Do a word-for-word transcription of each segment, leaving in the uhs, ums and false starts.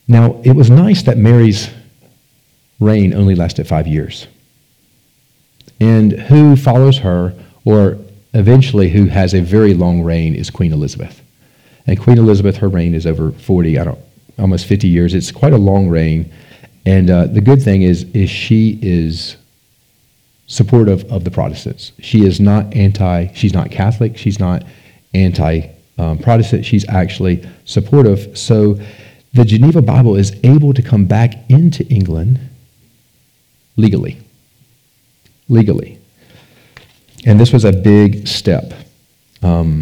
Now, it was nice that Mary's reign only lasted five years. And who follows her, or eventually who has a very long reign, is Queen Elizabeth. And Queen Elizabeth, her reign is over forty, I don't, almost fifty years. It's quite a long reign. And uh, the good thing is, is she is supportive of the Protestants. She is not anti, she's not Catholic, she's not anti-Protestant, um, she's actually supportive. So the Geneva Bible is able to come back into England legally. Legally. And this was a big step. Um,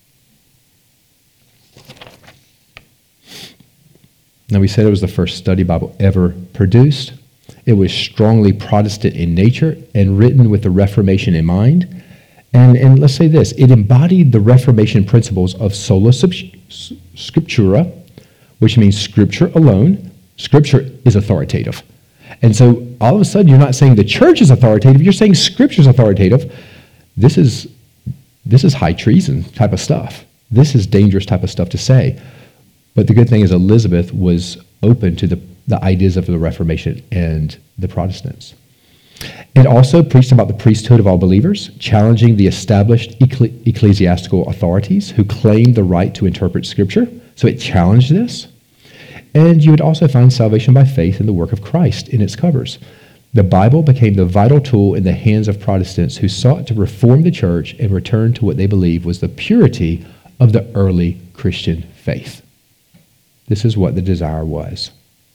now, we said it was the first study Bible ever produced. It was strongly Protestant in nature and written with the Reformation in mind. And, and let's say this, it embodied the Reformation principles of sola scriptura, which means Scripture alone. Scripture is authoritative. And so all of a sudden, you're not saying the church is authoritative, you're saying Scripture is authoritative. This is, this is high treason type of stuff. This is dangerous type of stuff to say. But the good thing is Elizabeth was open to the, the ideas of the Reformation and the Protestants. It also preached about the priesthood of all believers, challenging the established ecclesi- ecclesiastical authorities who claimed the right to interpret Scripture. So it challenged this. And you would also find salvation by faith in the work of Christ in its covers. The Bible became the vital tool in the hands of Protestants who sought to reform the church and return to what they believed was the purity of the early Christian faith. This is what the desire was.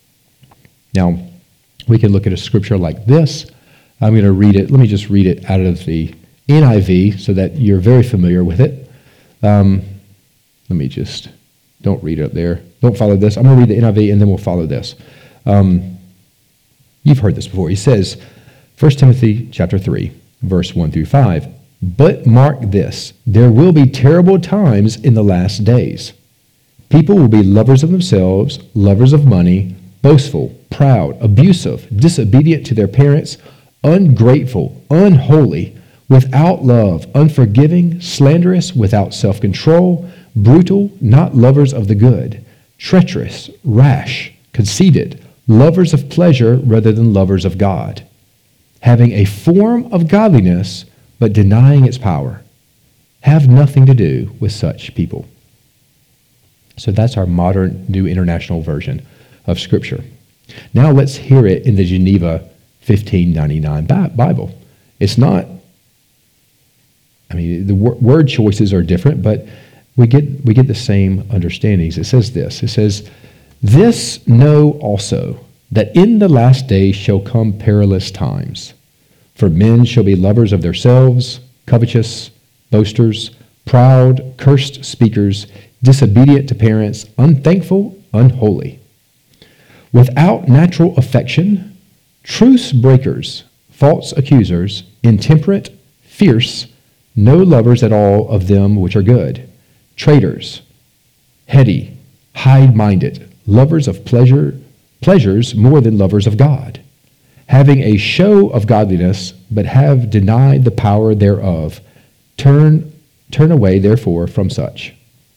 Now, we can look at a scripture like this. I'm going to read it. Let me just read it out of the N I V so that you're very familiar with it. Um, let me just, don't read it up there. Don't follow this. I'm going to read the N I V and then we'll follow this. Um, you've heard this before. He says, First Timothy chapter three, verse one through five, "But mark this, there will be terrible times in the last days. People will be lovers of themselves, lovers of money, boastful, proud, abusive, disobedient to their parents, ungrateful, unholy, without love, unforgiving, slanderous, without self-control, brutal, not lovers of the good, treacherous, rash, conceited, lovers of pleasure rather than lovers of God, having a form of godliness but denying its power. Have nothing to do with such people." So that's our modern New International Version of Scripture. Now let's hear it in the Geneva fifteen ninety-nine Bible. It's not, I mean, the word choices are different, but we get we get the same understandings. It says this, it says, "This know also, that in the last days shall come perilous times. For men shall be lovers of themselves, covetous, boasters, proud, cursed speakers, disobedient to parents, unthankful, unholy, without natural affection, truce breakers, false accusers, intemperate, fierce, no lovers at all of them which are good, traitors, heady, high-minded, lovers of pleasure, pleasures more than lovers of God, having a show of godliness, but have denied the power thereof. Turn, turn away, therefore, from such."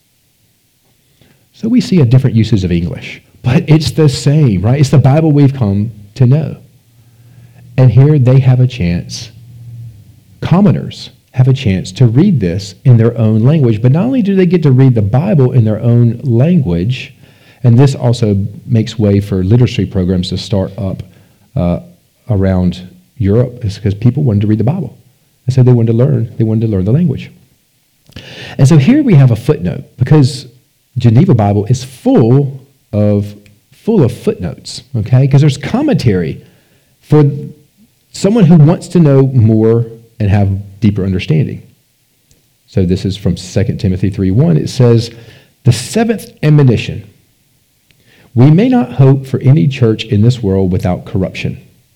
So we see a different uses of English, but it's the same, right? It's the Bible we've come to know. And here they have a chance, commoners have a chance to read this in their own language. But not only do they get to read the Bible in their own language, and this also makes way for literacy programs to start up uh, around Europe, is because people wanted to read the Bible. And so they wanted to learn, they wanted to learn the language. And so here we have a footnote, because Geneva Bible is full of full of footnotes, okay? Because there's commentary for someone who wants to know more and have deeper understanding. So this is from Second Timothy three one. It says, "The seventh admonition, we may not hope for any church in this world without corruption,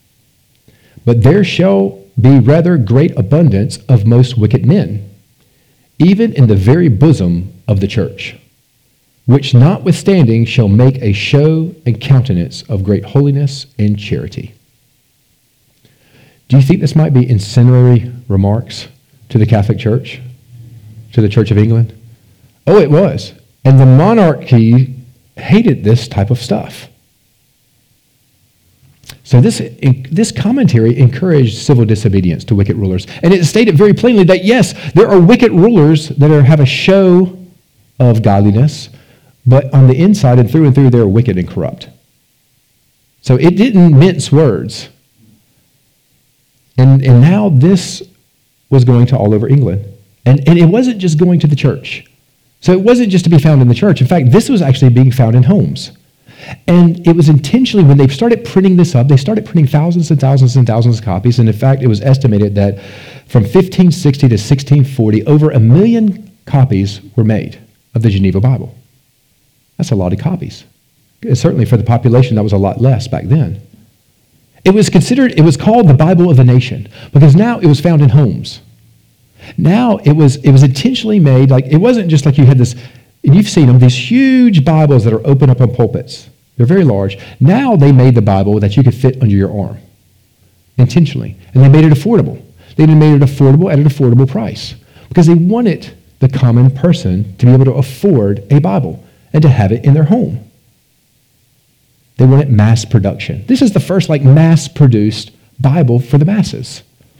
but there shall be rather great abundance of most wicked men, even in the very bosom of the church, which notwithstanding shall make a show and countenance of great holiness and charity." Do you think this might be incendiary remarks to the Catholic Church, to the Church of England? Oh, it was. And the monarchy hated this type of stuff. So this, this commentary encouraged civil disobedience to wicked rulers. And it stated very plainly that, yes, there are wicked rulers that are, have a show of godliness, but on the inside and through and through, they're wicked and corrupt. So it didn't mince words. And, and now this was going to all over England. And, and it wasn't just going to the church. So it wasn't just to be found in the church. In fact, this was actually being found in homes. And it was intentionally, when they started printing this up, they started printing thousands and thousands and thousands of copies. And in fact, it was estimated that from fifteen sixty to sixteen forty, over a million copies were made of the Geneva Bible. That's a lot of copies. Certainly for the population, that was a lot less back then. It was considered, it was called the Bible of the nation, because now it was found in homes. Now it was, it was intentionally made, like, it wasn't just like you had this, and you've seen them, these huge Bibles that are open up on pulpits. They're very large. Now they made the Bible that you could fit under your arm, intentionally. And they made it affordable. They made it affordable at an affordable price, because they wanted the common person to be able to afford a Bible and to have it in their home. They wanted mass production. This is the first like mass-produced Bible for the masses.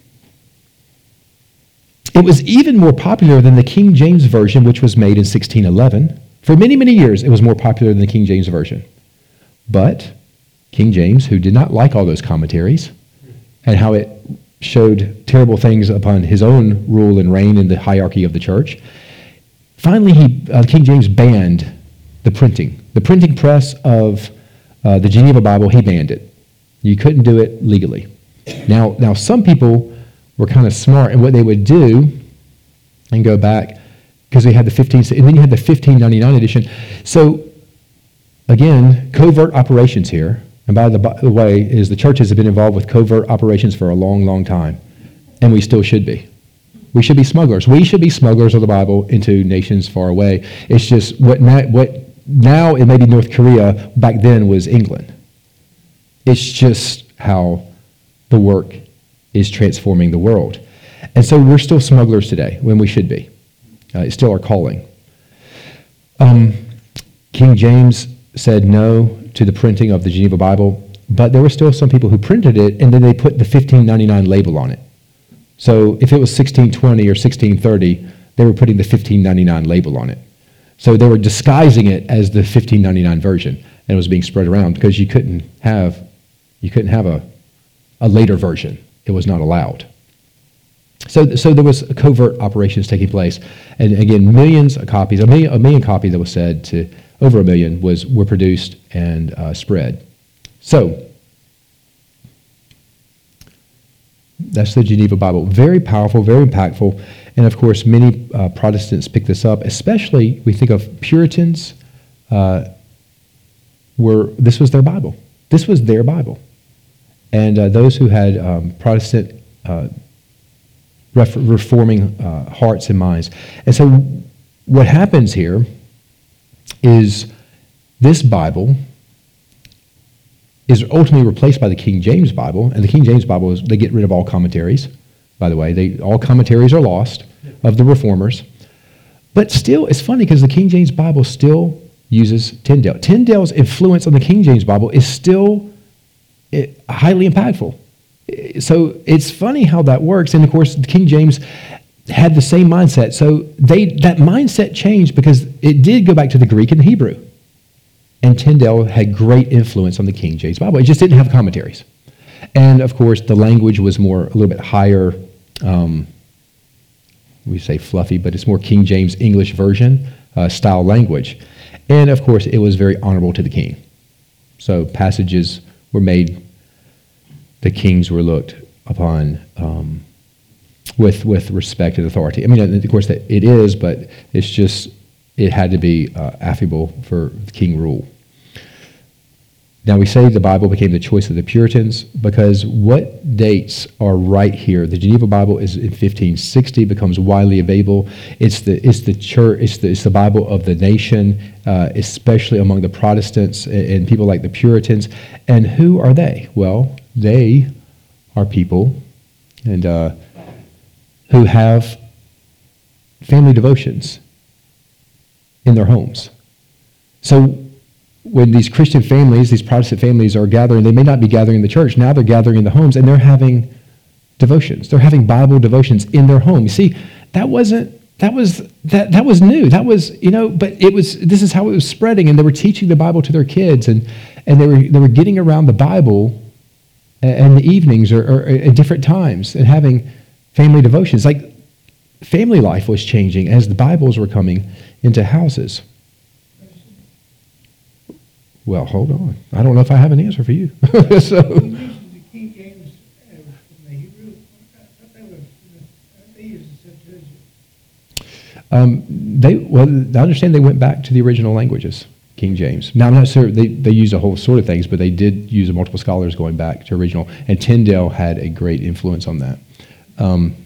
It was even more popular than the King James Version, which was made in sixteen eleven. For many, many years, it was more popular than the King James Version. But King James, who did not like all those commentaries and how it showed terrible things upon his own rule and reign in the hierarchy of the church, finally, he, uh, King James banned the printing. The printing press of uh, the Geneva Bible, he banned it. You couldn't do it legally. Now, now some people were kind of smart, and what they would do, and go back, because they had the fifteen, and then you had the fifteen ninety-nine edition. So, again, covert operations here, and by the, by the way, is the churches have been involved with covert operations for a long, long time, and we still should be. We should be smugglers. We should be smugglers of the Bible into nations far away. It's just what now, what now it may be North Korea, back then was England. It's just how the work is transforming the world. And so we're still smugglers today, when we should be. Uh, it's still our calling. Um, King James said no to the printing of the Geneva Bible, but there were still some people who printed it, and then they put the fifteen ninety-nine label on it. So if it was sixteen twenty or sixteen thirty, they were putting the fifteen ninety-nine label on it. So they were disguising it as the fifteen ninety-nine version, and it was being spread around because you couldn't have you couldn't have a, a later version. It was not allowed. So, so there was covert operations taking place, and again, millions of copies, a million, a million copies that was said to over a million was were produced and uh, spread. So that's the Geneva Bible. Very powerful, very impactful, and of course, many uh, Protestants picked this up. Especially, we think of Puritans. Uh, were this was their Bible? This was their Bible. And uh, those who had um, Protestant uh, ref- reforming uh, hearts and minds. And so what happens here is this Bible is ultimately replaced by the King James Bible. And the King James Bible, is, they get rid of all commentaries, by the way. They, all commentaries are lost of the reformers. But still, it's funny because the King James Bible still uses Tyndale. Tyndale's influence on the King James Bible is still It, highly impactful. So it's funny how that works. And of course, King James had the same mindset. So they that mindset changed because it did go back to the Greek and the Hebrew. And Tyndale had great influence on the King James Bible. It just didn't have commentaries. And of course, the language was more, a little bit higher, um, we say fluffy, but it's more King James English version uh, style language. And of course, it was very honorable to the king. So passages were made, the kings were looked upon um, with with respect and authority. I mean, of course, that it is, but it's just, it had to be uh, affable for king rule. Now, we say the Bible became the choice of the Puritans because what dates are right here? The Geneva Bible is in fifteen sixty, becomes widely available. It's the it's the church. It's the it's the Bible of the nation, uh, especially among the Protestants and, and people like the Puritans. And who are they? Well, they are people and uh, who have family devotions in their homes. So when these Christian families, these Protestant families are gathering, they may not be gathering in the church. Now they're gathering in the homes, and they're having devotions. They're having Bible devotions in their home. You see, that wasn't, that was, that, that was new. That was, you know, but it was, this is how it was spreading, and they were teaching the Bible to their kids, and, and they were, they were getting around the Bible in the evenings or, or at different times and having family devotions. Like, family life was changing as the Bibles were coming into houses. Well, hold on. I don't know if I have an answer for you. So, You mentioned the King James uh, from the Hebrew. I thought they were, they used the Septuagint. um, they well, I understand they went back to the original languages, King James. Now, I'm not sure they they used a whole sort of things, but they did use multiple scholars going back to original. And Tyndale had a great influence on that. Um,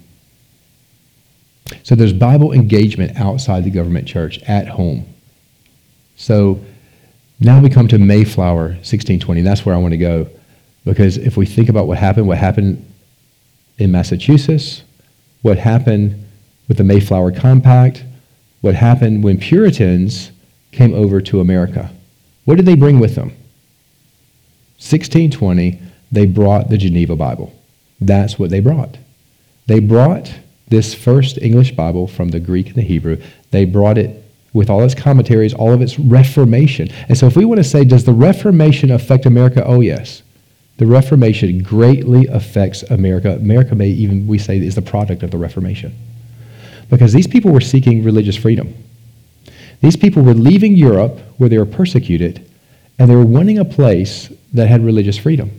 so there's Bible engagement outside the government church at home. So now we come to Mayflower sixteen twenty. That's where I want to go. Because if we think about what happened, what happened in Massachusetts, what happened with the Mayflower Compact, what happened when Puritans came over to America. What did they bring with them? sixteen twenty, they brought the Geneva Bible. That's what they brought. They brought this first English Bible from the Greek and the Hebrew. They brought it with all its commentaries, all of its Reformation. And so if we want to say, does the Reformation affect America? Oh, yes. The Reformation greatly affects America. America may even, we say, is the product of the Reformation. Because these people were seeking religious freedom. These people were leaving Europe where they were persecuted, and they were wanting a place that had religious freedom.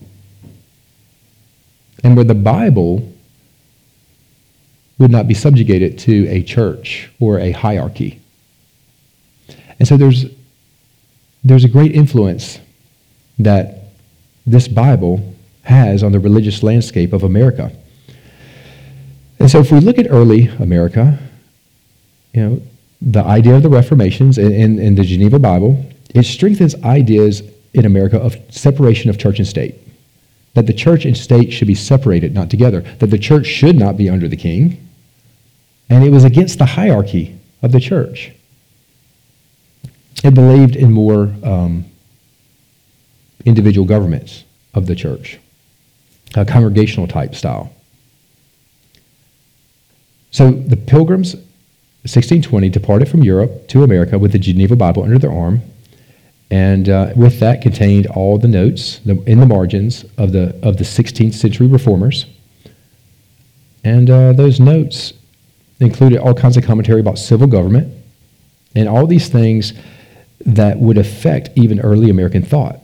And where the Bible would not be subjugated to a church or a hierarchy. And so there's, there's a great influence that this Bible has on the religious landscape of America. And so if we look at early America, you know, the idea of the Reformations in, in, in the Geneva Bible, it strengthens ideas in America of separation of church and state. That the church and state should be separated, not together. That the church should not be under the king. And it was against the hierarchy of the church. It believed in more um, individual governments of the church, a congregational type style. So the Pilgrims, sixteen twenty, departed from Europe to America with the Geneva Bible under their arm, and uh, with that contained all the notes in the margins of the of the sixteenth century reformers. And uh, those notes included all kinds of commentary about civil government and all these things that would affect even early American thought.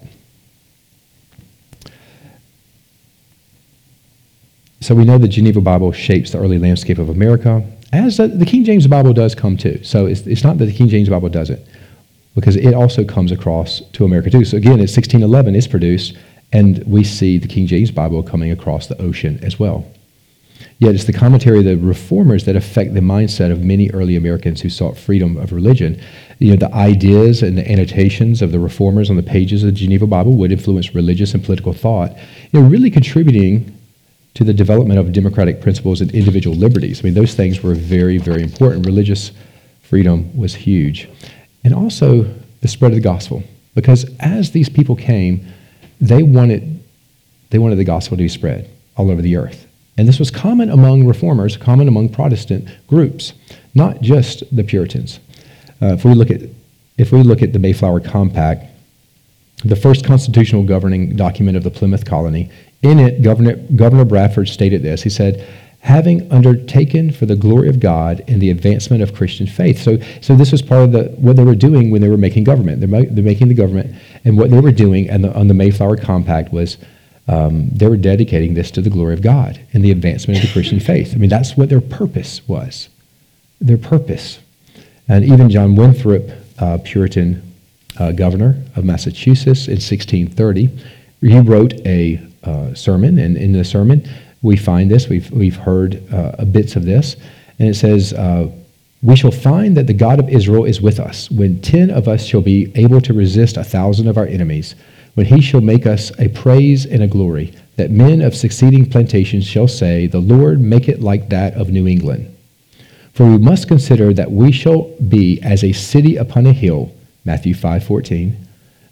So we know the Geneva Bible shapes the early landscape of America, as the, the King James Bible does come too. So it's, it's not that the King James Bible doesn't, because it also comes across to America too. So again, in sixteen eleven, it's produced, and we see the King James Bible coming across the ocean as well. Yet it's the commentary of the reformers that affect the mindset of many early Americans who sought freedom of religion. You know, the ideas and the annotations of the reformers on the pages of the Geneva Bible would influence religious and political thought, you know, really contributing to the development of democratic principles and individual liberties. I mean, those things were very, very important. Religious freedom was huge. And also the spread of the gospel. Because as these people came, they wanted, they wanted the gospel to be spread all over the earth. And this was common among reformers, common among Protestant groups, not just the Puritans. Uh, if we look at if we look at the Mayflower Compact, the first constitutional governing document of the Plymouth colony, in it, Governor, Governor Bradford stated this. He said, having undertaken for the glory of God and the advancement of Christian faith. So, so this was part of the what they were doing when they were making government. They're, they're making the government, and what they were doing on the, on the Mayflower Compact was um, they were dedicating this to the glory of God and the advancement of the Christian faith. I mean, that's what their purpose was. Their purpose. And even John Winthrop, uh, Puritan uh, governor of Massachusetts in sixteen thirty, he wrote a uh, sermon, and in the sermon we find this, we've, we've heard uh, bits of this, and it says, uh, we shall find that the God of Israel is with us, when ten of us shall be able to resist a thousand of our enemies, when he shall make us a praise and a glory, that men of succeeding plantations shall say, the Lord make it like that of New England. For we must consider that we shall be as a city upon a hill, Matthew five fourteen,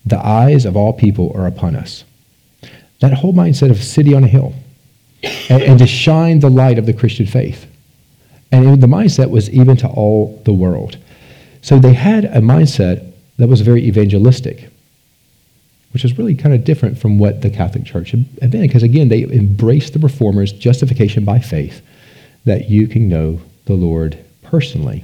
the eyes of all people are upon us. That whole mindset of city on a hill, and, and to shine the light of the Christian faith. And it, the mindset was even to all the world. So they had a mindset that was very evangelistic, which is really kind of different from what the Catholic Church had been, because again, they embraced the Reformers' justification by faith, that you can know the Lord personally.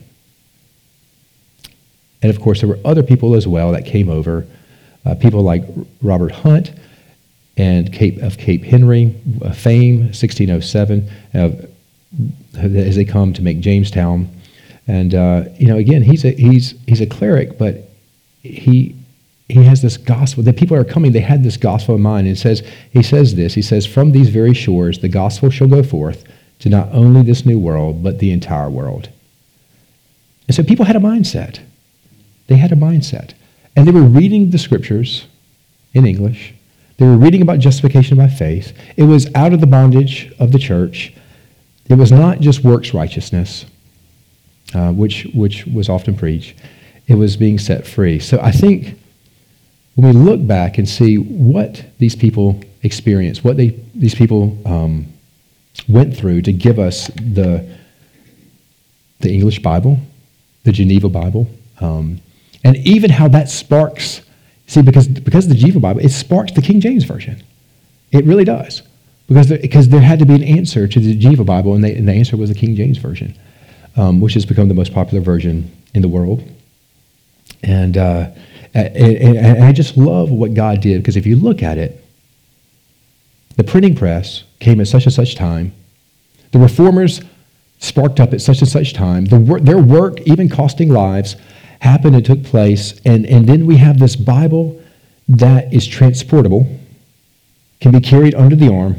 And of course, there were other people as well that came over, uh, people like Robert Hunt and Cape of Cape Henry, uh, fame, sixteen oh seven, uh, as they come to make Jamestown. And uh, you know, again, he's a he's he's a cleric, but he he has this gospel. The people are coming. They had this gospel in mind. And it says he says this. He says, "From these very shores, the gospel shall go forth to not only this new world, but the entire world." And so people had a mindset. They had a mindset. And they were reading the scriptures in English. They were reading about justification by faith. It was out of the bondage of the church. It was not just works righteousness, uh, which, which was often preached. It was being set free. So I think when we look back and see what these people experienced, what they these people um, went through to give us the, the English Bible, the Geneva Bible, um, and even how that sparks, see, because, because of the Geneva Bible, it sparks the King James Version. It really does. Because there, because there had to be an answer to the Geneva Bible, and, they, and the answer was the King James Version, um, which has become the most popular version in the world. And, uh, and, and I just love what God did, because if you look at it, the printing press came at such and such time. The reformers sparked up at such and such time. The wor- their work, even costing lives, happened and took place. And, and then we have this Bible that is transportable, can be carried under the arm.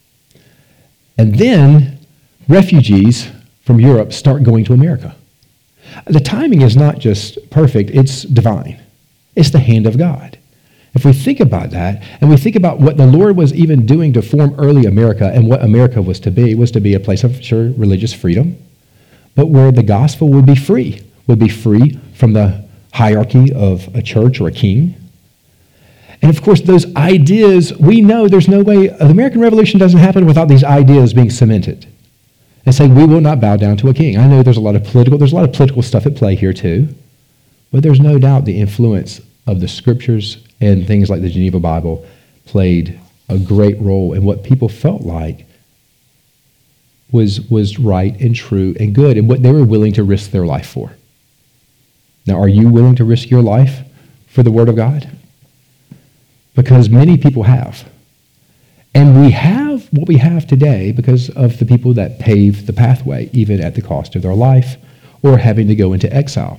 And then refugees from Europe start going to America. The timing is not just perfect, it's divine. It's the hand of God. If we think about that, and we think about what the Lord was even doing to form early America, and what America was to be, was to be a place of, sure, religious freedom, but where the gospel would be free, would be free from the hierarchy of a church or a king. And of course, those ideas, we know there's no way, the American Revolution doesn't happen without these ideas being cemented. And saying, we will not bow down to a king. I know there's a lot of political, there's a lot of political stuff at play here too, but there's no doubt the influence of the scriptures and things like the Geneva Bible played a great role in what people felt like was, was right and true and good, and what they were willing to risk their life for. Now, are you willing to risk your life for the Word of God? Because many people have. And we have what we have today because of the people that paved the pathway, even at the cost of their life or having to go into exile.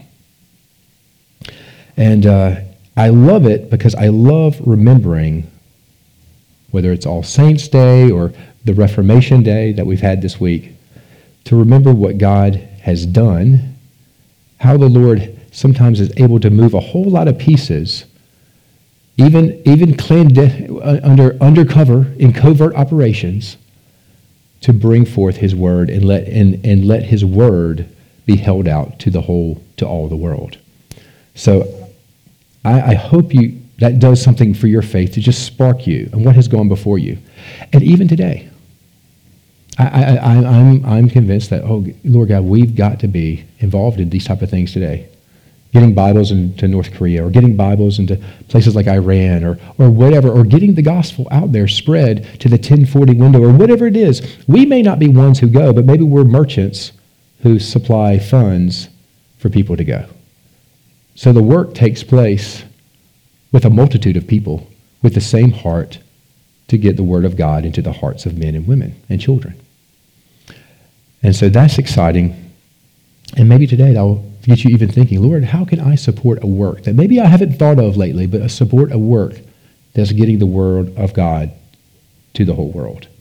And uh, I love it because I love remembering, whether it's All Saints Day or the Reformation Day that we've had this week, to remember what God has done, how the Lord sometimes is able to move a whole lot of pieces, even even clandest- under undercover in covert operations, to bring forth His word and let and, and let His word be held out to the whole to all the world. So I, I hope you that does something for your faith to just spark you and what has gone before you, and even today. I, I, I I'm I'm convinced that oh Lord God, we've got to be involved in these type of things today. Getting Bibles into North Korea, or getting Bibles into places like Iran, or or whatever, or getting the gospel out there, spread to the ten forty window, or whatever it is. We may not be ones who go, but maybe we're merchants who supply funds for people to go. So the work takes place with a multitude of people with the same heart to get the word of God into the hearts of men and women and children. And so that's exciting. And maybe today that'll get you even thinking, Lord, how can I support a work that maybe I haven't thought of lately, but support a work that's getting the word of God to the whole world?